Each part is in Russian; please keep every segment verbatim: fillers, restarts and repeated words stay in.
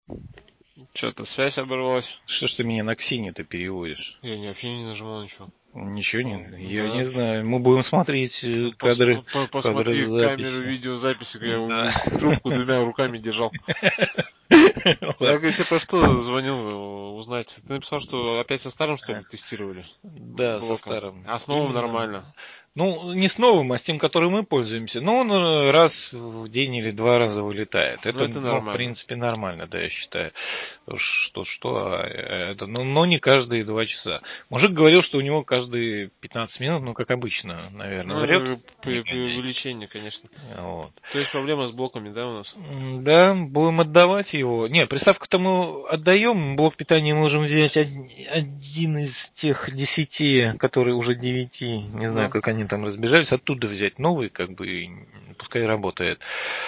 Что-то связь оборвалась. Что ж ты меня на Ксению-то переводишь? Я не, вообще не нажимал ничего. Ничего не, Ну, я да. не знаю. Мы будем смотреть э, Ну, кадры, пос- по- кадры посмотри камеру записи. видеозаписи, я Да. у- трубку двумя руками держал. Я говорю, тебе про что звонил э, узнать? Ты написал, что опять со старым, что ли, тестировали? Да, со Блоком. старым. А с новым Именно. нормально. Ну, не с новым, а с тем, которым мы пользуемся. Но он э, раз в день или два раза вылетает. Ну, Это, это ну, в нормально. принципе, нормально, да, я считаю. Что, что, а, это, ну, но не каждые два часа. Мужик говорил, что у него каждые пятнадцать минут, ну, как обычно, наверное, Ну, врет. это при- Негодяй. преувеличение, конечно. Вот. То есть проблема с блоками, да, у нас? М, Да, будем отдавать его. Не, приставку-то мы отдаем, блок питания мы можем взять од- один из тех десяти, которые уже девяти, не знаю, Ну. как они там разбежались, оттуда взять новый, как бы, и пускай работает.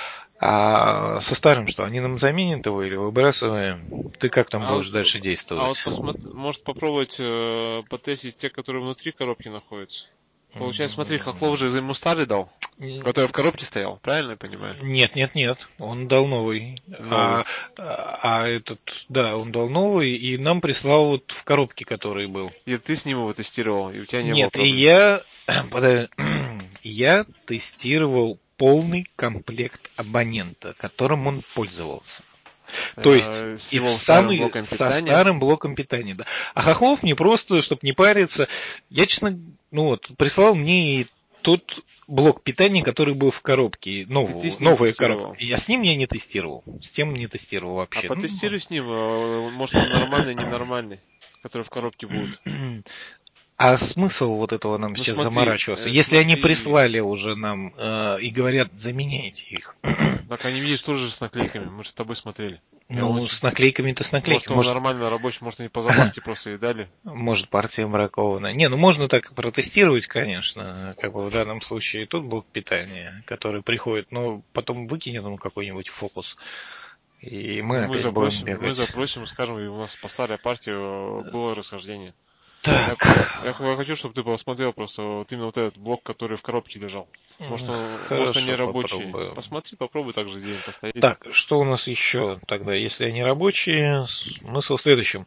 А со старым что, они нам заменят его или выбрасываем? Ты как там А будешь вот, дальше а действовать? вот посмотри, может попробовать э, потестить те, которые внутри коробки находятся. Получается, смотри, Хохлов же ему старый дал, который в коробке стоял, правильно я понимаю? Нет, нет, нет, он дал новый. Новый. А, а этот, да, он дал новый и нам прислал вот в коробке, который был. И ты с ним его тестировал, и у тебя не было Нет, и проблем. я, подожди, я тестировал полный комплект абонента, которым он пользовался. То есть Э, с и в его старым самый блоком со питания. старым блоком питания, да. А Хохлов мне просто, чтобы не париться, я честно, ну вот, прислал мне и тот блок питания, который был в коробке, И ты новую, с ним новая коробка. тестировал. Я с ним я не тестировал, с тем не тестировал А вообще. потестируй с ним, э, может он нормальный, ненормальный, который в коробке будет. А смысл вот этого нам Ну сейчас смотри, заморачиваться? э, Если они смотри, прислали уже нам э, и говорят, заменяйте их. так они, видишь, тоже с наклейками, мы же с тобой смотрели. Я Ну, очень... с наклейками-то с Может наклейками. он Может, нормально рабочий, может они по забавке просто и дали. может партия бракована. Не, ну можно так протестировать, конечно, как бы в данном случае тут блок питания, который приходит, но потом выкинет он какой-нибудь фокус, и мы Ну мы опять будем запросим, мы бегать. запросим, скажем, и у нас по старой партии э, было расхождение. Я, Так, я, я хочу, чтобы ты посмотрел просто вот именно вот этот блок, который в коробке лежал. Может, он, может они хорошо, рабочие. попробуем. Посмотри, попробуй также день постоять. Так, что у нас еще тогда, если они рабочие? Смысл в следующем.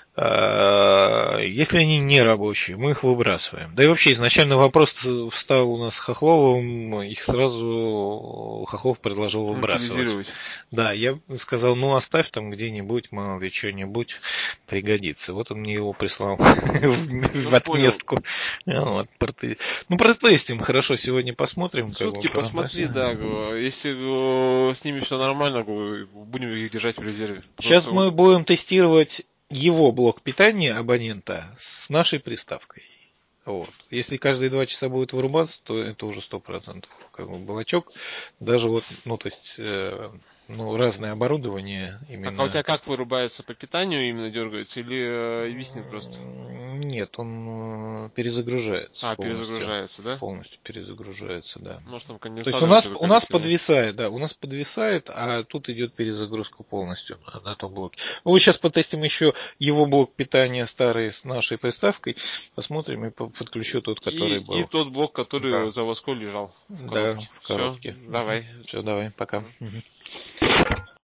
А, Если они не рабочие, мы их выбрасываем. Да и вообще изначально вопрос встал у нас с Хохловым, их сразу Хохлов предложил выбрасывать. Утилизировать. Да, я сказал, ну оставь там где-нибудь, мало ли что-нибудь пригодится. Вот он мне его прислал в Ну, понял. отместку. Вот, проте- ну, протестим, хорошо, сегодня посмотрим. Как бы, Сутки посмотри, да, говорю, если говорю, с ними все нормально, говорю, будем их держать в резерве. Сейчас Просто вот, мы будем тестировать его блок питания абонента с нашей приставкой. Вот. Если каждые два часа будет вырубаться, то это уже сто процентов как бы блочок. Даже вот, ну, то есть, э, ну, разное оборудование так, а у именно. тебя как вырубается по питанию именно дергается или э, виснет просто? Нет, он э, перезагружается А, полностью. перезагружается, да? Полностью перезагружается, да. Может там То есть у конденсатор нас, что-то у нас коллектор, да? подвисает, да, у нас подвисает, а тут идет перезагрузка полностью на, на том блоке. Ну, вот сейчас потестим еще его блок питания старый с нашей приставкой, посмотрим и по- подключу тот, И, который и был. тот блок, который Да, заводской лежал в да, коробке. в Все, коробке. давай. Все, давай, пока. Мгм.